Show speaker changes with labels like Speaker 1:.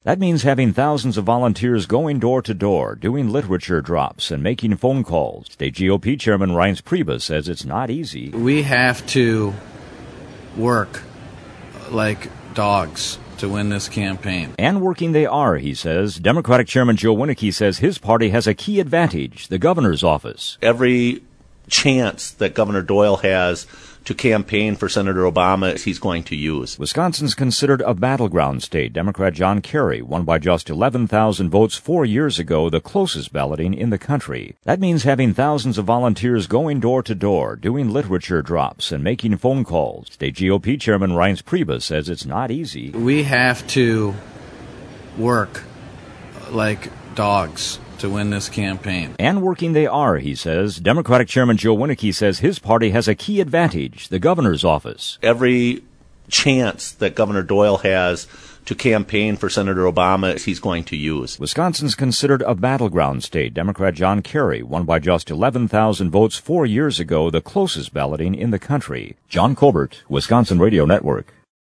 Speaker 1: That means having thousands of volunteers going door to door, doing literature drops, and making phone calls. State GOP Chairman Reince Priebus says it's not easy.
Speaker 2: We have to work like dogs to win this campaign.
Speaker 1: And working they are, he says. Democratic Chairman Joe Winnicke says his party has a key advantage, the governor's office.
Speaker 3: Every chance that Governor Doyle has to campaign for Senator Obama, he's going to use.
Speaker 1: Wisconsin's considered a battleground state. Democrat John Kerry won by just 11,000 votes 4 years ago, the closest balloting in the country. That means having thousands of volunteers going door to door, doing literature drops, and making phone calls. State GOP Chairman Reince Priebus says it's not easy.
Speaker 2: We have to work like dogs to win this campaign.
Speaker 1: And working they are, he says. Democratic Chairman Joe Winnicke says his party has a key advantage, the governor's office.
Speaker 3: Every chance that Governor Doyle has to campaign for Senator Obama, he's going to use.
Speaker 1: Wisconsin's considered a battleground state. Democrat John Kerry won by just 11,000 votes 4 years ago, the closest balloting in the country. John Colbert, Wisconsin Radio Network.